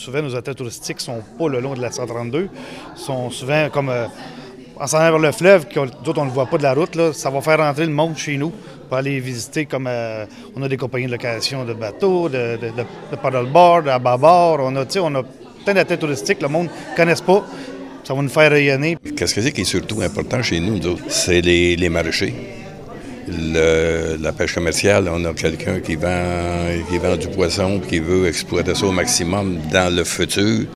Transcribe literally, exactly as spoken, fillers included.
souvent, nos hôtels touristiques sont pas le long de la cent trente-deux, sont souvent comme euh, en s'en allant vers le fleuve, que d'autres on ne le voit pas de la route. Là, ça va faire rentrer le monde chez nous pour aller visiter comme euh, on a des compagnies de location de bateaux, de, de, de, de paddleboard, à bâbord. On a, on a plein d'hôtels touristiques, le monde ne connaisse pas. Ça va nous faire rayonner. Qu'est-ce que c'est qui est surtout important chez nous, nous autres? C'est les, les maraîchers. Le, la pêche commerciale, on a quelqu'un qui vend, qui vend du poisson, qui veut exploiter ça au maximum dans le futur.